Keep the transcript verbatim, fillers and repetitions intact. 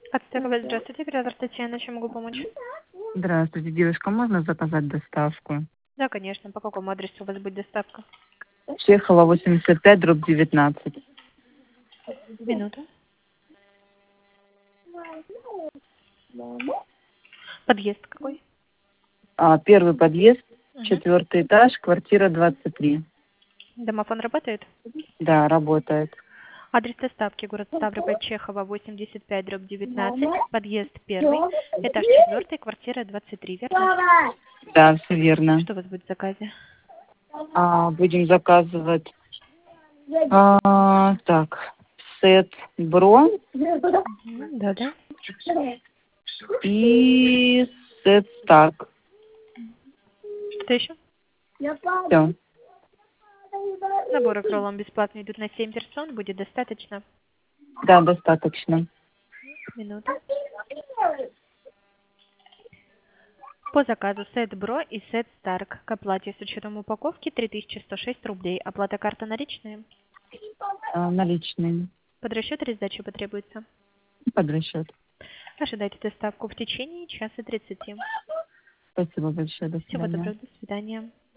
Отстаковать, здравствуйте, оператор Татьяна, чем могу помочь? Здравствуйте, девушка, можно заказать доставку? Да, конечно. По какому адресу у вас будет доставка? Чехова, восемьдесят пять, дробь девятнадцать. Минуту. Подъезд какой? А, первый подъезд, Угу. четвертый этаж, квартира двадцать три. Домофон работает? Да, работает. Адрес доставки: город Ставрополь, Чехова, восемьдесят пять, дробь девятнадцать, подъезд первый, этаж четвертый, квартира двадцать три, верно? Да, все верно. Что у вас будет в заказе? А, будем заказывать, а, так, сет Бро Мгм, да-да. и сет Старк. Что еще? Все. Наборы к роллам бесплатно идут на семь персон, будет достаточно. Да, достаточно. Минуту. По заказу сет Бро и сет Старк к оплате с учетом упаковки три тысячи сто шесть рублей. Оплата карта наличные. А, наличные. Под расчет или сдача потребуется? Под расчет. Ожидайте доставку в течение часа тридцати. Спасибо большое. До Всего свидания. доброго, до свидания.